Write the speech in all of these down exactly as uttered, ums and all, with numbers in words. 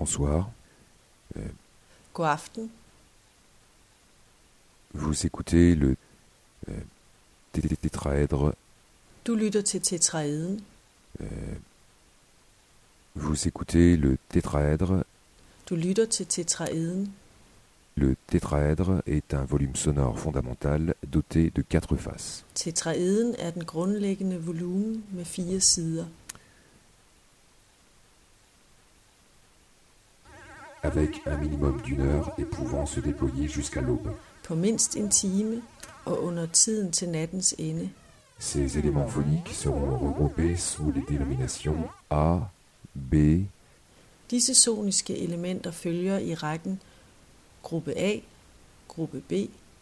Bonsoir. Euh, God aften. Vous écoutez le euh, tétraèdre. Du lytter til tetraeden. Euh, vous écoutez le tétraèdre. Du lytter til tetraeden. Le tétraèdre est un volume sonore fondamental doté de quatre faces. Tetraeden er den grundlæggende volumen med fire sider. Avec un minimum d'une heure et pouvant se déployer jusqu'à l'aube. På mindst en time og under tiden til nattens ende. Ces éléments phoniques seront regroupés sous les dénominations A, B. Disse soniske elementer følger i rækken gruppe A, gruppe B,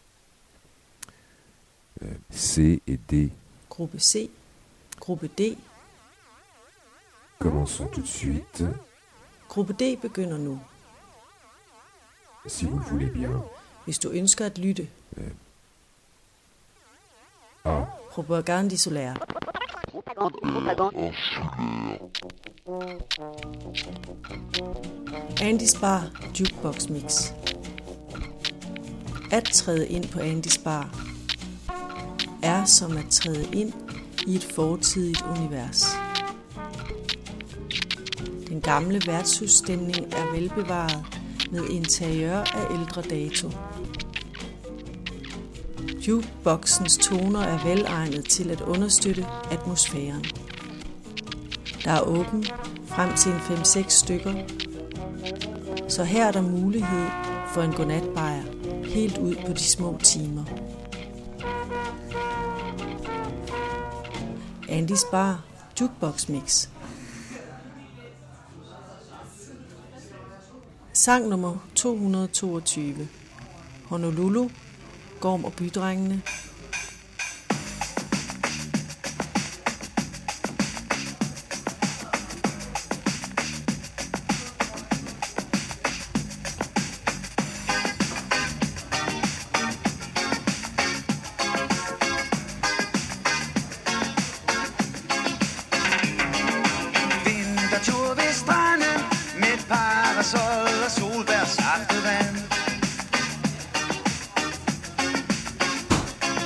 C et D. Gruppe C, gruppe D. Commençons tout de suite. Gruppe D begynder nu. Si vous le voulez bien. Hvis du ønsker at lytte. A. Propaganda solær. Andys Bar Jukebox Mix. At træde ind på Andys Bar er som at træde ind i et fortidigt univers. Den gamle værtshusstemning er velbevaret med interiør af ældre dato. Jukeboxens toner er velegnet til at understøtte atmosfæren. Der er åben frem til en fem seks stykker, så her er der mulighed for en godnatbajer helt ud på de små timer. Andys Bar Jukebox Mix. Sang nummer to hundrede toogtyve. Honolulu, Gorm og Bydrengene. Vintertur ved stranden med parasol og solbær saftevand.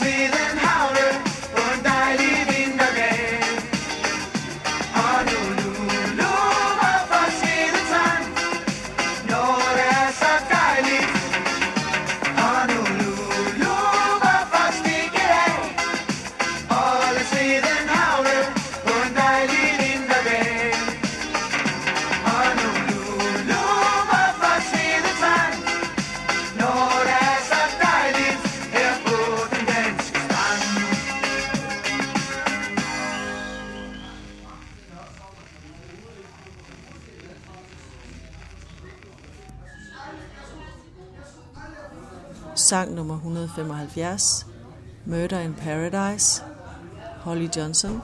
sveden havne på en dejlig vinterdag. Og nu, nu, nu, hvorfor svede tand, når det er så dejligt. Og nu, nu, nu, hvorfor stikke af, og lad sveden havne på en dejlig vinterdag. Og nu, nu, nu, hvorfor svede tand, når det er så dejligt her på den danske strand. Sang nummer et hundrede og femoghalvfjerds, Murder in Paradise, Holly Johnson.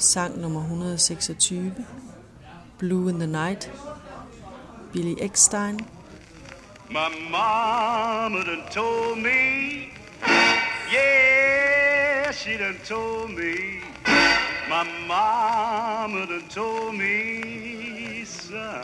sang nummer et hundrede og seksogtyve, Blue in the Night, Billy Eckstine. My mama done told me, yeah, she done told me. My mama done told me, son,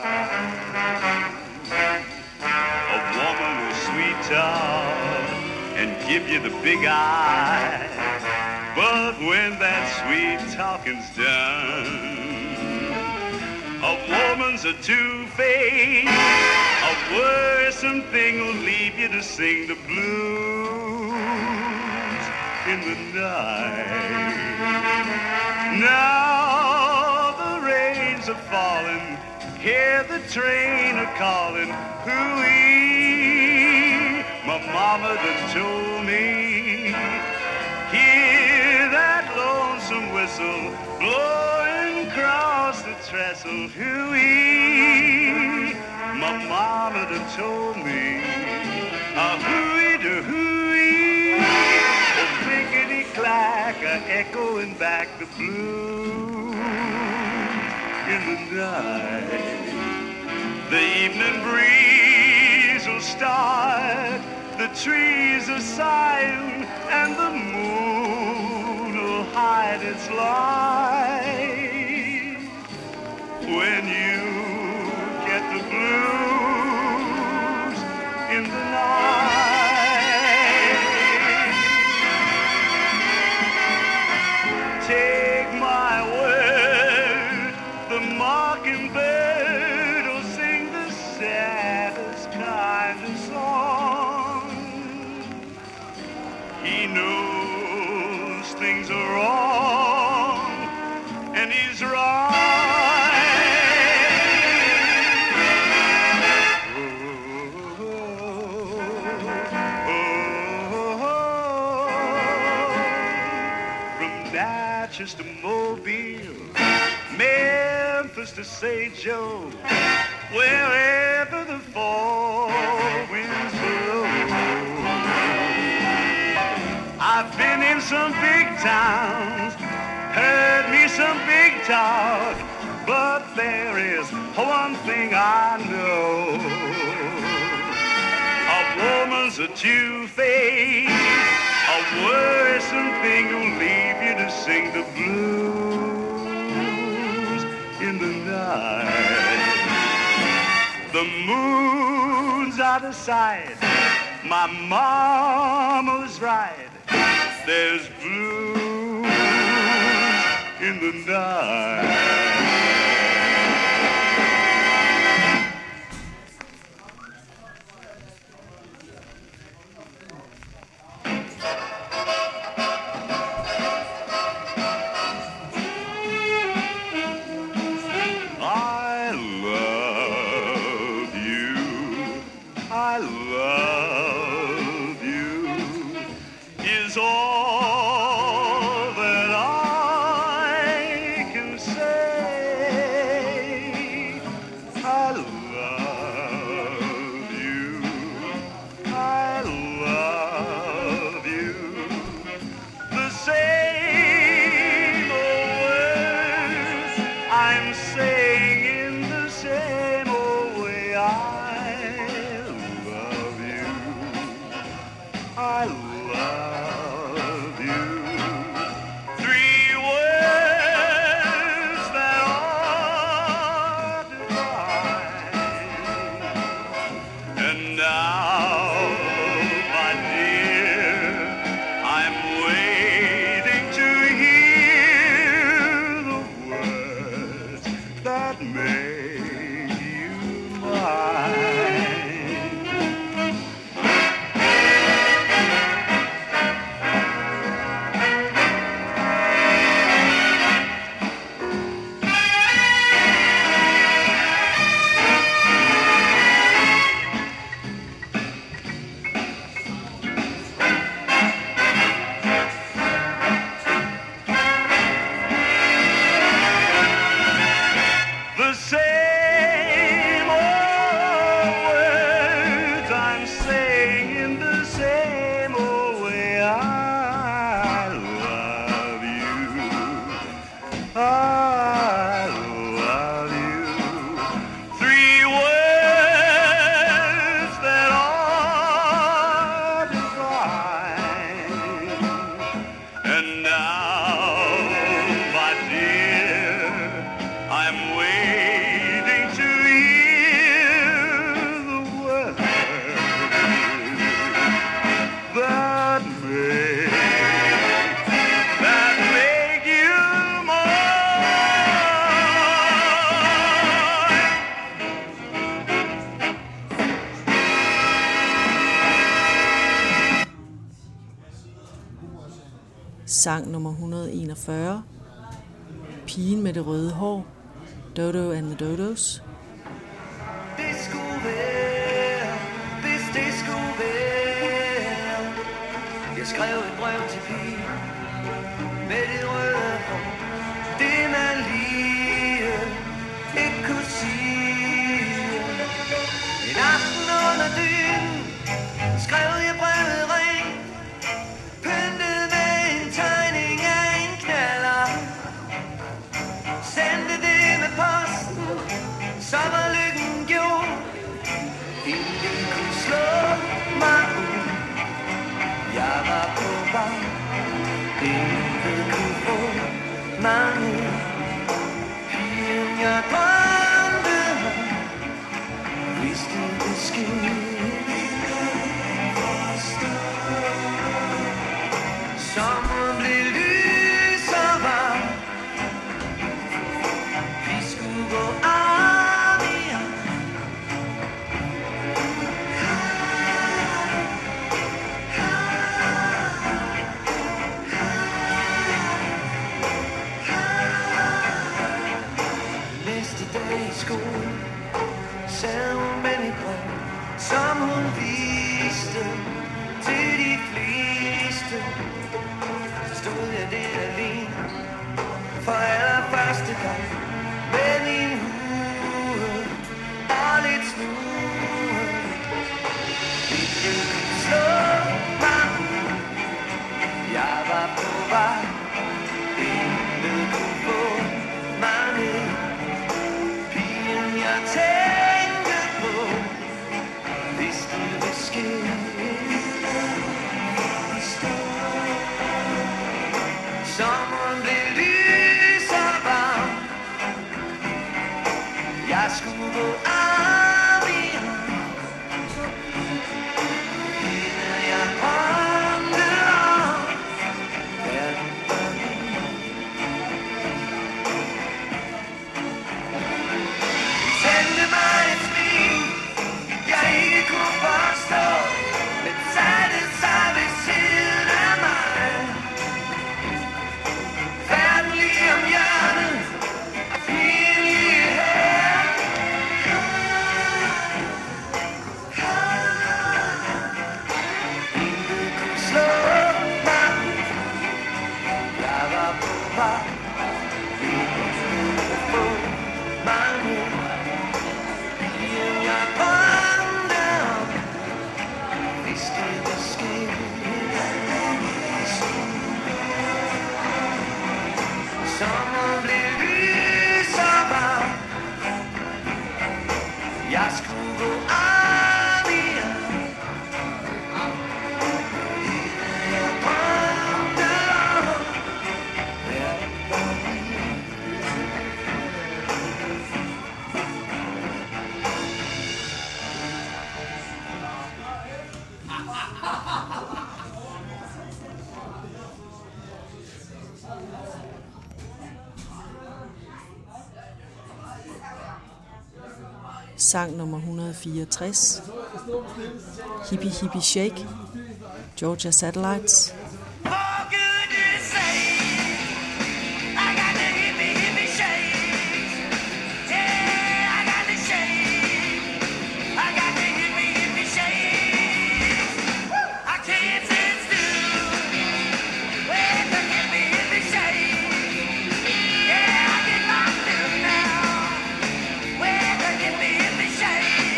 a woman will sweet talk and give you the big eye, but when that sweet talking's done, a woman's a two-faced, a worrisome thing will leave you to sing the blues in the night. Now the rains are falling, hear the train a-calling, hooey, my mama done told me, hear that lonesome whistle blowing across the trestle, hooey, my mama done told me, a hooey to hooey, a clickety clack, a echoing back the blues in the night. The evening breeze will start, the trees are sighing, and the moon will hide its light. When you get the blues in the night, take my word, the mockingbird will sing the saddest kind of song. He knows things are wrong, and he's right. Just a Mobile, Memphis to Saint Joe, wherever the fall winds blow. I've been in some big towns, heard me some big talk, but there is one thing I know. A woman's a two-faced, a worrisome thing will leave you to sing the blues in the night. The moon's out of sight, my mama was right. There's blues in the night. sang nummer et hundrede og enogfyrre, Pigen med det røde hår, Dodo and the Dodos. Det skulle være, hvis det skulle være. Jeg skrev et brev til pigen med det røde hår. Det man lige ikke kunne sige. En aften under dynen skrev jeg brevet ren, pyntet med en tegning af en knaller. Sendte det med posten, så var lykken gjort. Ingen kunne slå mig ud. Jeg var på vej. Ingen kunne få mig ned. Pigen jeg drømte om, vidste det skete. Sommeren blev lys og varm. Vi skulle gå af mere. Næste dag i skole sad hun med mit brev, som hun viste til de fleste. Stod jeg der alene for allerførste gang med min hue og lidt snue. Ingen kunne slå mig ud. Jeg var på vej. Ingen kunne få mig ned. Pigen jeg tænkte på vidste det skete. Sommeren blev lys og varm. Jeg skulle gå af mere. Hende jeg drømte om. Verden var min. Sendte mig et smil, jeg ikke kunne forstå, men satte sig ved siden af mig. Om hjertet, pigen lige her. Ingen kunne slå mig. Jeg var på vej. Ingen kunne få mig ned. Pigen jeg drømte om, vidste det skete. Sommeren blev lys og varm. Jeg skulle gå af mere. Jeg drømte om verden var min. Sang nummer et hundrede og fireogtres, Hippie Hippie Shake, Georgia Satellites.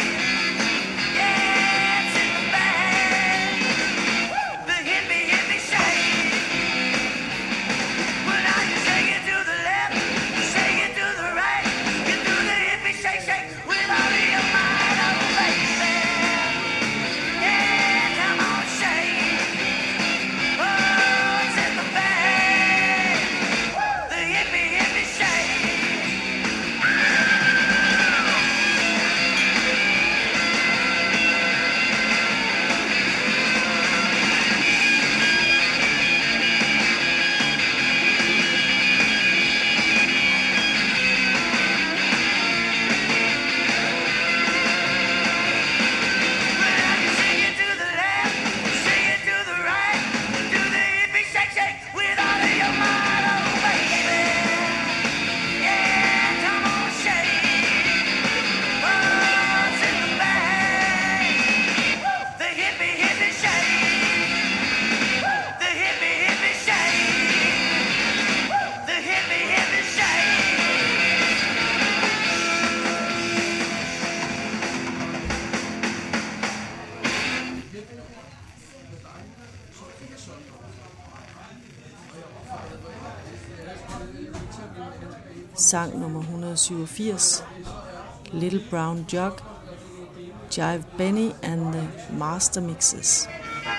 The hippie hippie shake. Sang nummer et hundrede syvogfirs, Little Brown Jug, Jive Benny and the Master Mixes.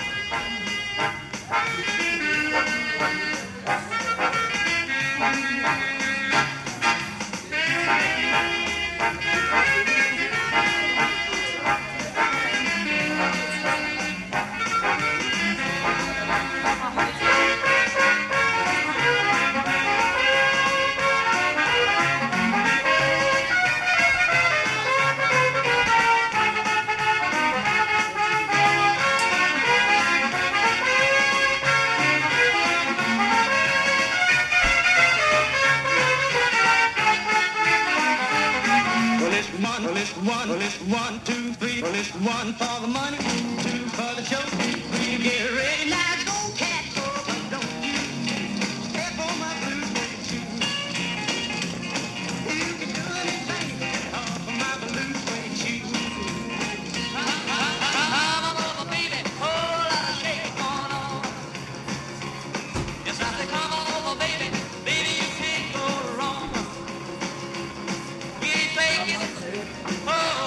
One, two, three. Well, it's one for the money, two for the show. Three, get ready now, go cat, go, but don't you step on my blue suede shoes. You can do anything off of my blue suede shoes. Come over, baby, whole lot of shake going on. Yes, I say come over, baby, baby, you can't go wrong. We ain't faking it. Oh,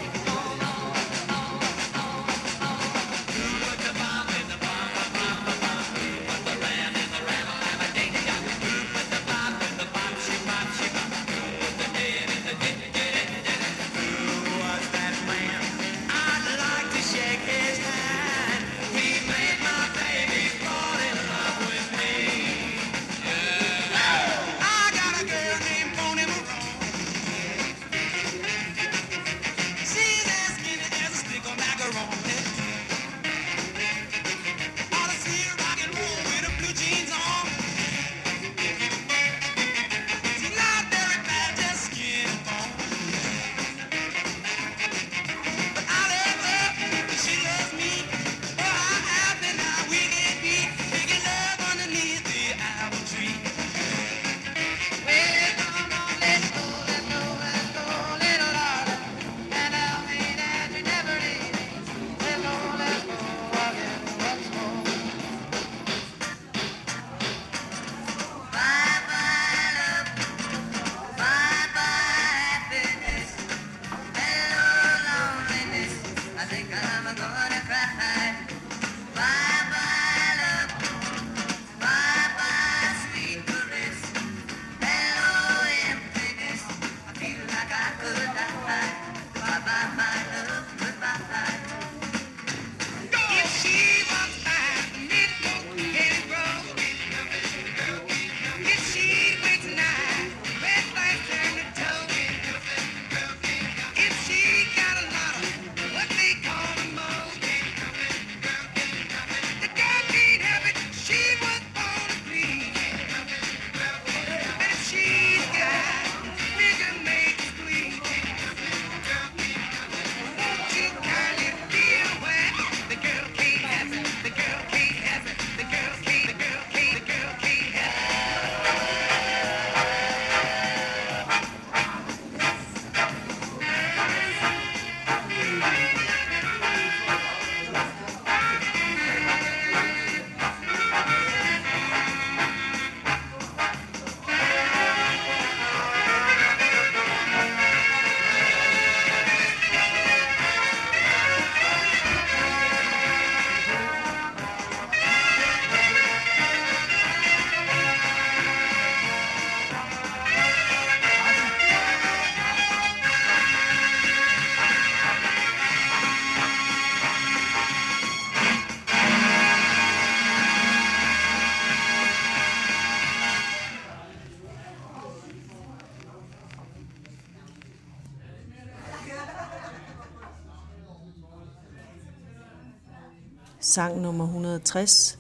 Sang nummer et hundrede tres,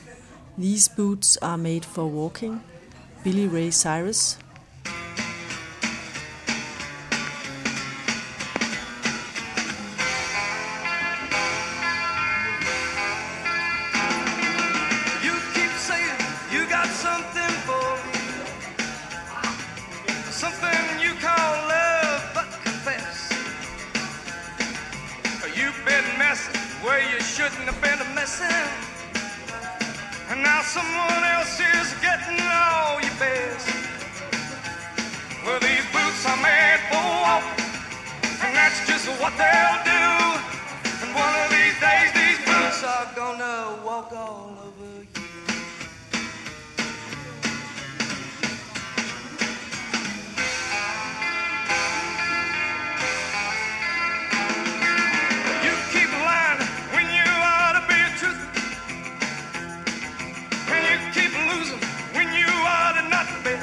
These Boots Are Made for Walking, Billy Ray Cyrus. You keep saying you got something for me, something you call love, but confess you've been messing where you shouldn't have been messing, and now someone else is getting all your best. Well, these boots are made for walking, and that's just what they'll do. And one of these days, these boots are gonna walk all over you. You keep lying when you ought to be a truth, and you keep losing when you ought to not be.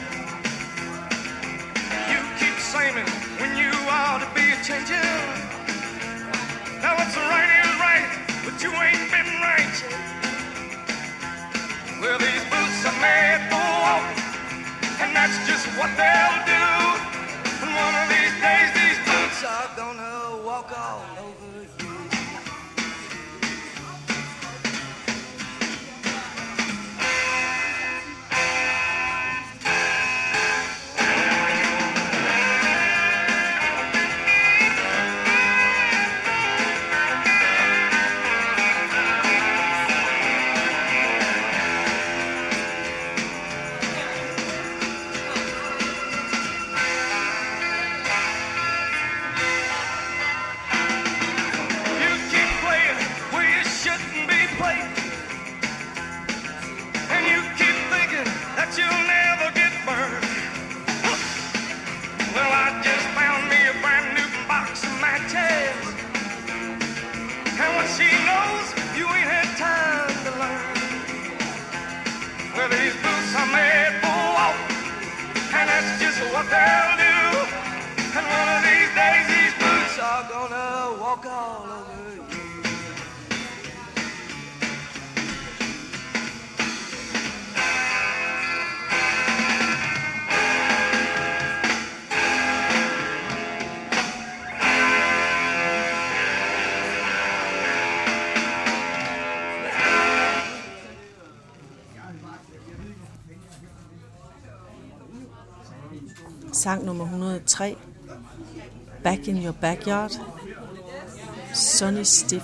You keep saying when you ought to be a changing. Now what's right is right, but you ain't been right yet. Well, these boots are made for walking, and that's just what they'll do. And one of these days, these boots are gonna walk all over you. What they'll do, and one of these days these boots are gonna walk all over you. Sang nummer et hundrede og tre, Back in Your Backyard, Sonny Stiff.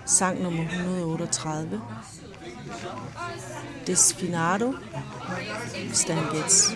sang nummer et hundrede otteogtredive, Desfinado, Stan Getz.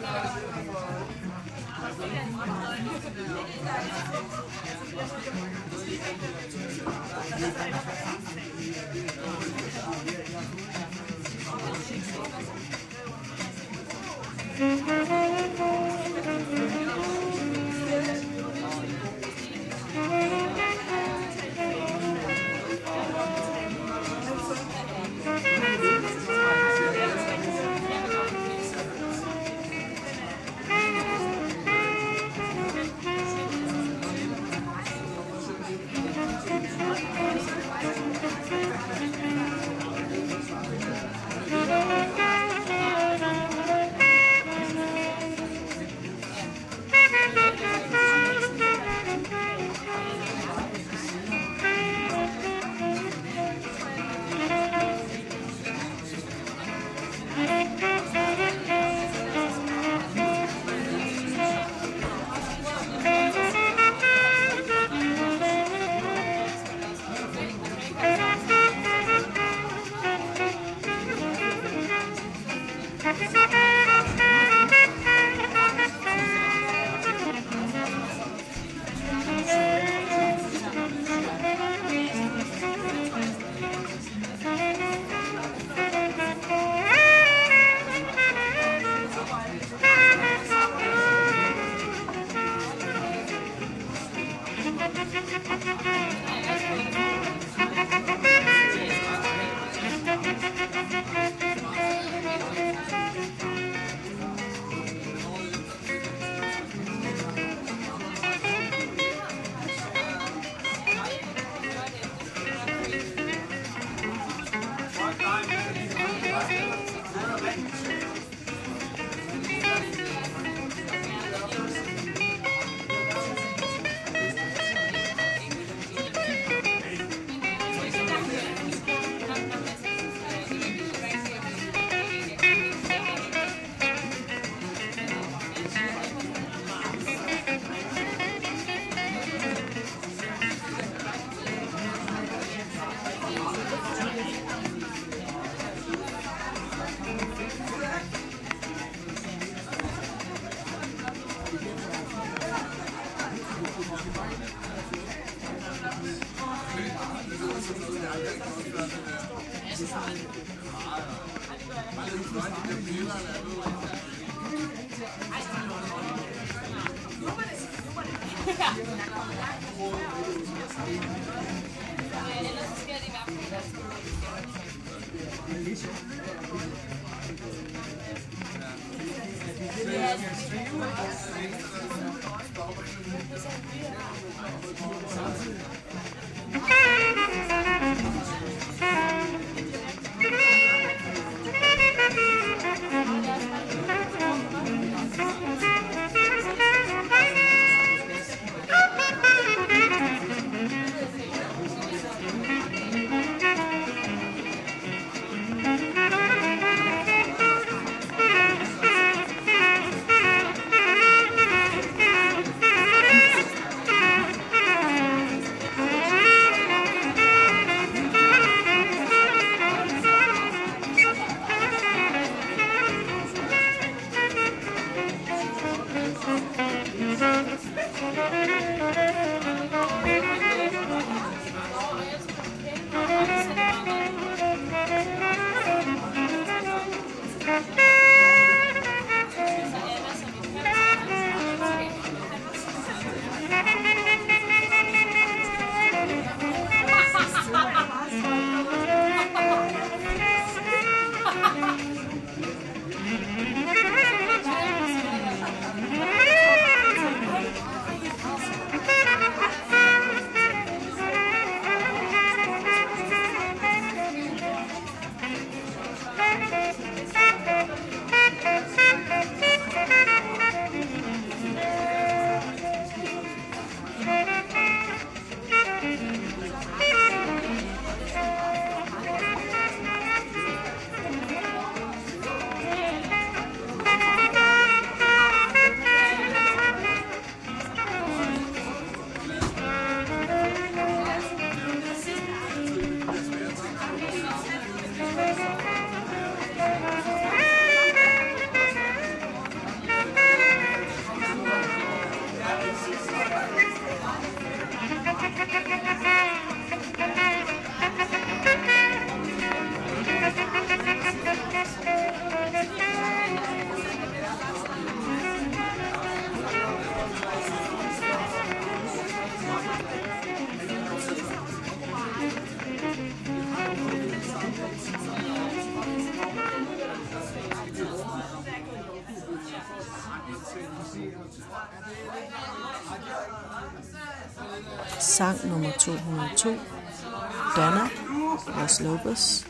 Sang nummer to hundrede og to, Donna, Los Lobos.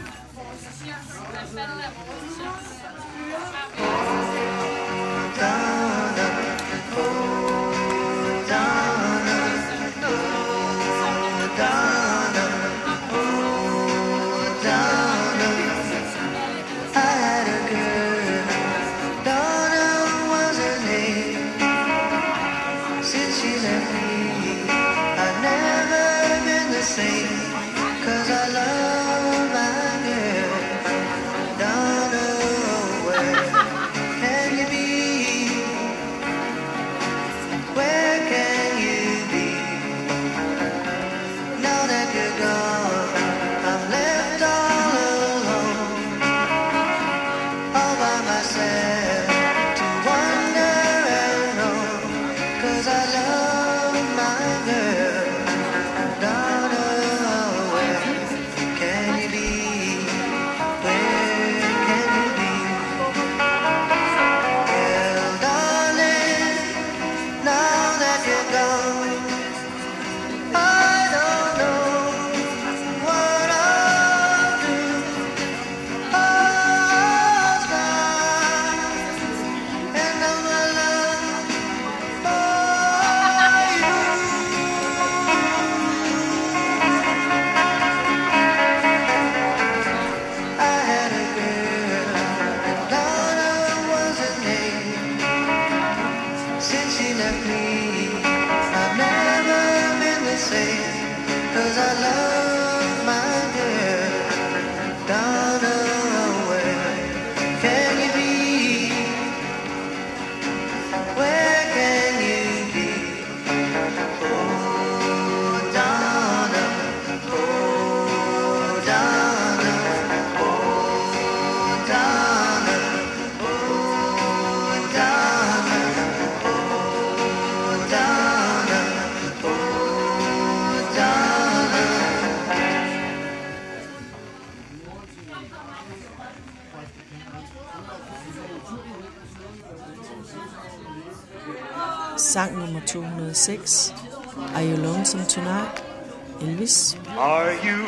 Sang nummer to hundrede og seks, Are You Lonesome Tonight, Elvis. Are you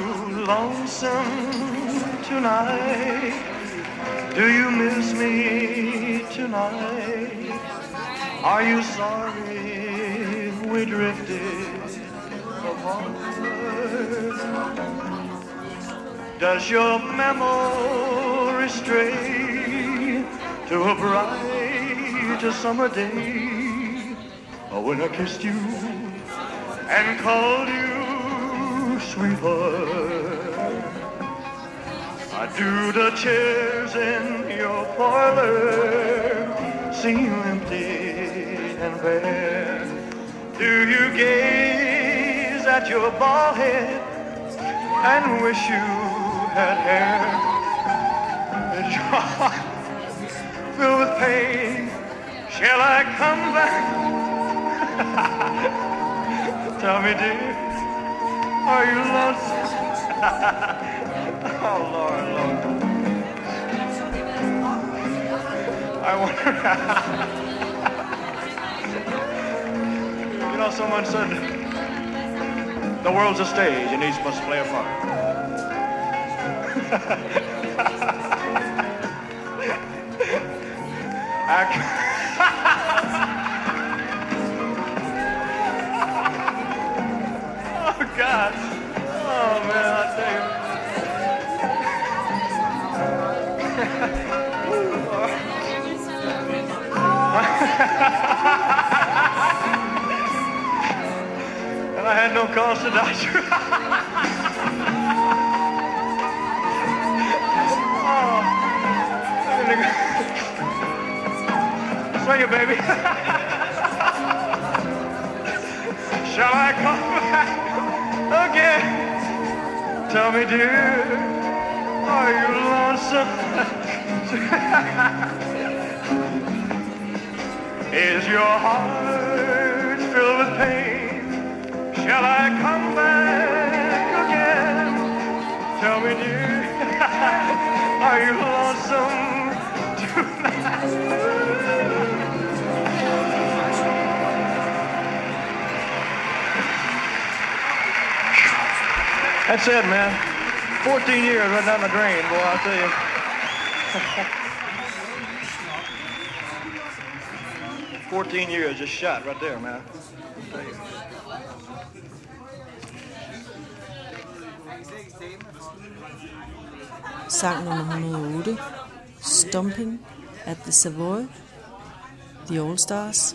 lonesome tonight? Do you miss me tonight? Are you sorry we drifted apart? Does your memory stray to a bright summer day? Or when I kissed you and called you sweetheart? I do the chairs in your parlor seem empty and bare? Do you gaze at your bald head and wish you had hair? Is your heart filled with pain? Shall I come back? Tell me, dear, are you lonesome? Oh, Lord, Lord. I wonder. You know, someone said the world's a stage and each must play a part. I God. Oh, man, I tell you. And I had no cause to die. Oh. Swing it, baby. Shall I come back again? Tell me, dear, are you lonesome? Is your heart filled with pain? Shall I come back again? Tell me, dear, are you lonesome tonight? That's it, man. fourteen years right down the drain, boy, I'll tell you. fourteen years just shot right there, man. Sang nummer et hundrede og otte, Stomping at the Savoy, The All Stars.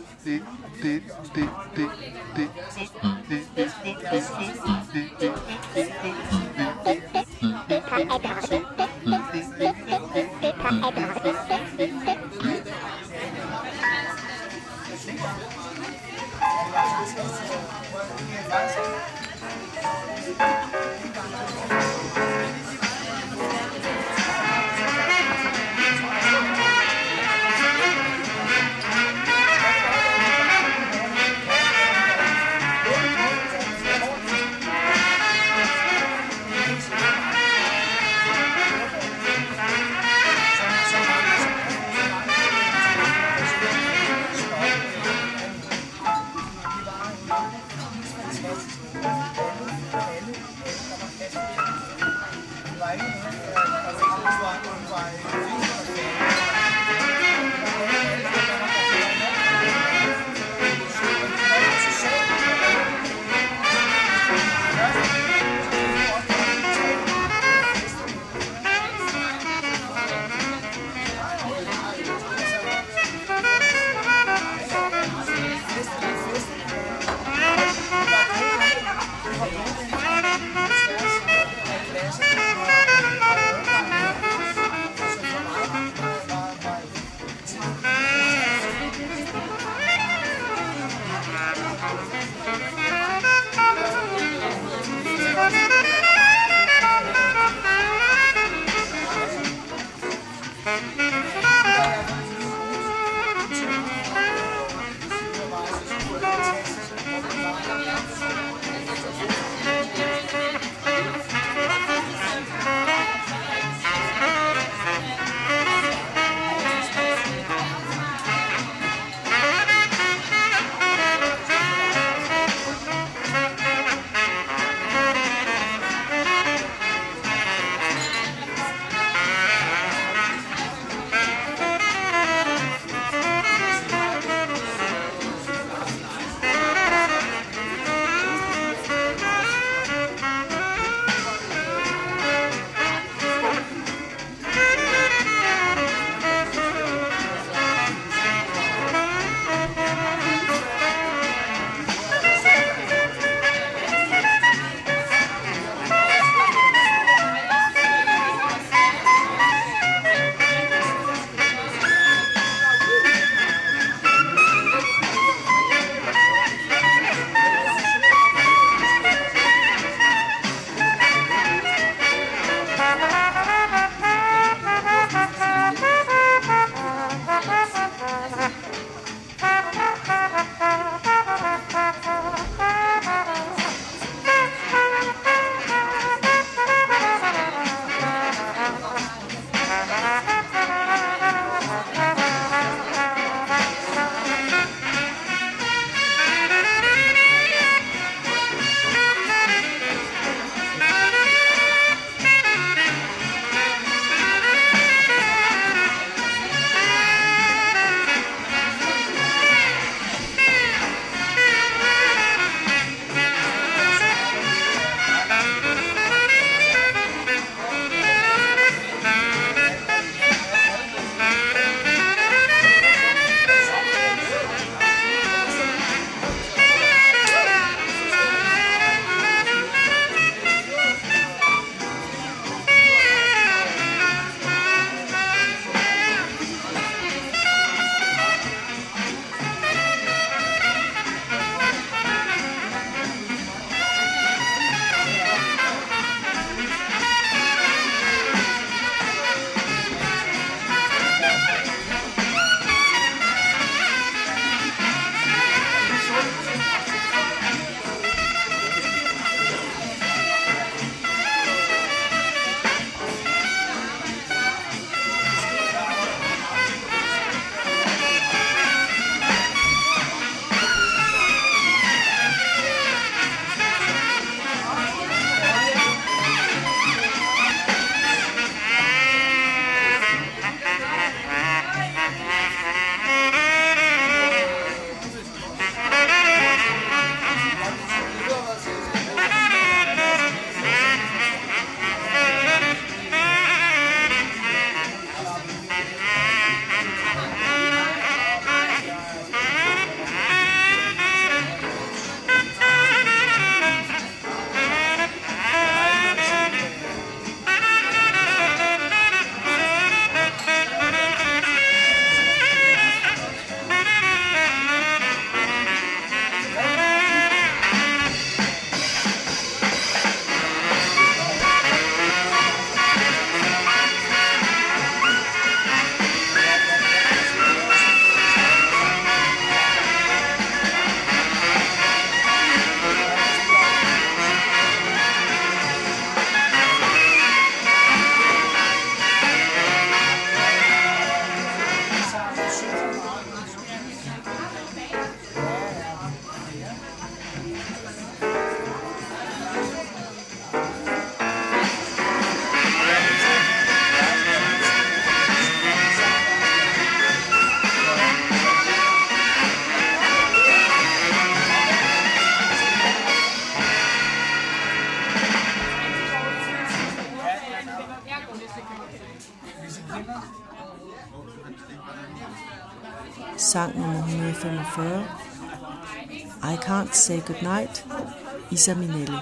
sang nummer et hundrede femogfyrre, I Can't Say Goodnight, Isa Minnelli.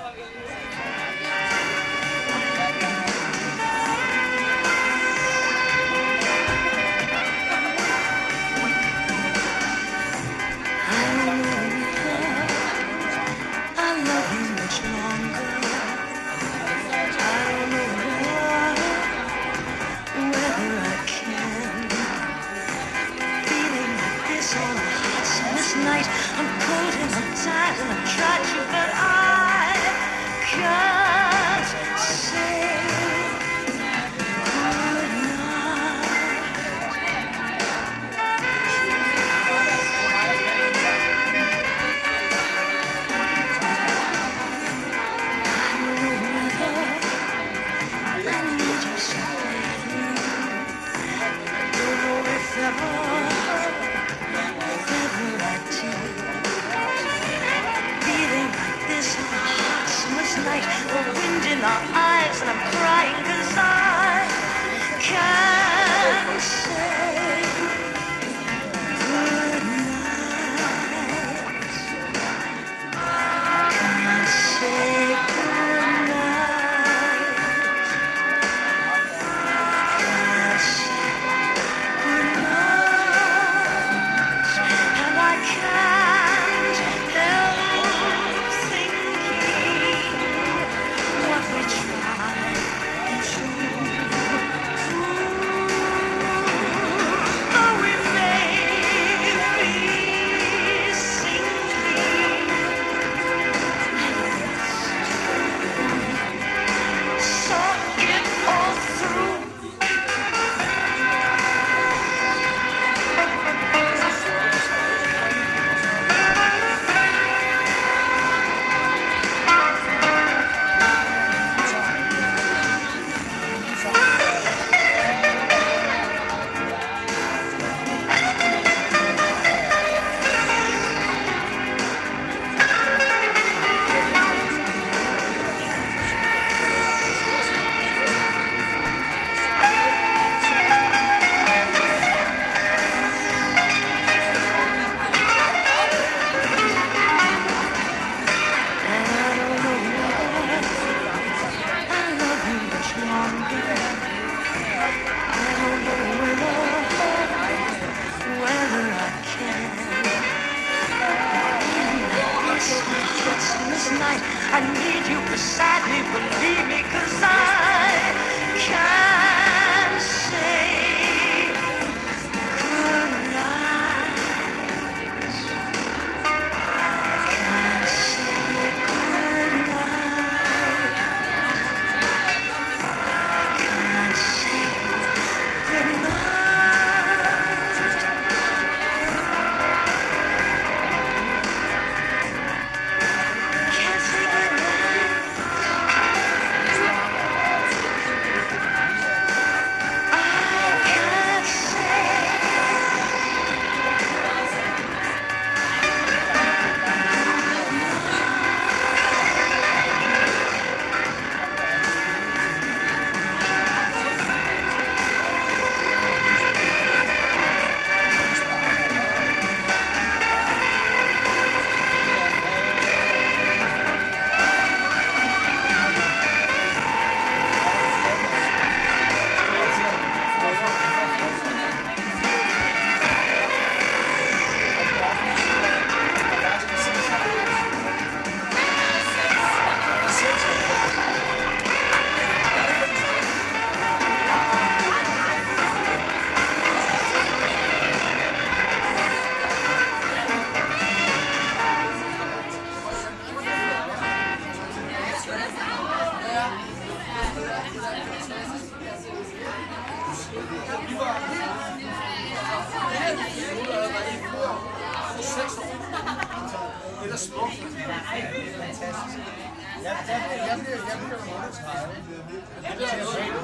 Det er smukt. Det er fantastisk. Jeg bliver jeg bliver otteogtredive. Det bliver så.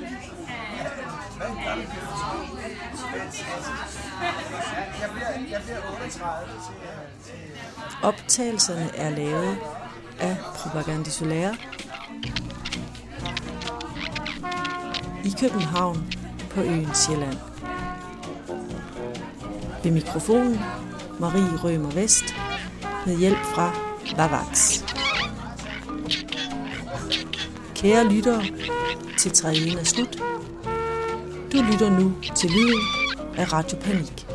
Hvad gør det? Jeg bliver jeg bliver otteogtredive til. Optagelserne er lavet af Propaganda Solaire i København på øen Sjælland. Ved mikrofonen Marie Rømer Vest med hjælp fra Vavax. Kære lyttere, til tredje er slut. Du lytter nu til lyden af Radio Panik.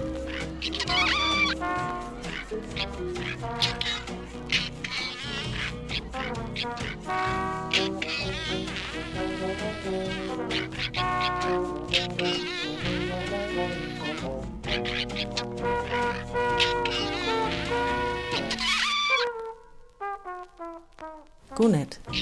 Godnat.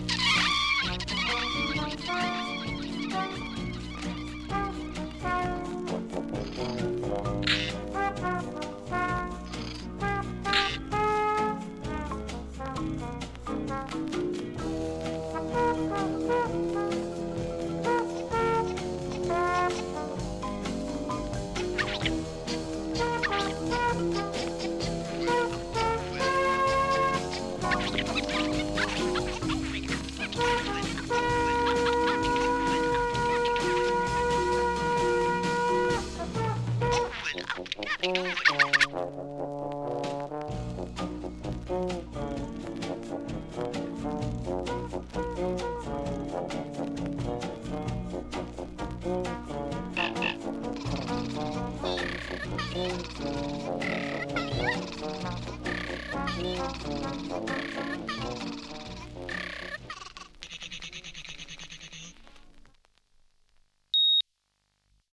Thank you.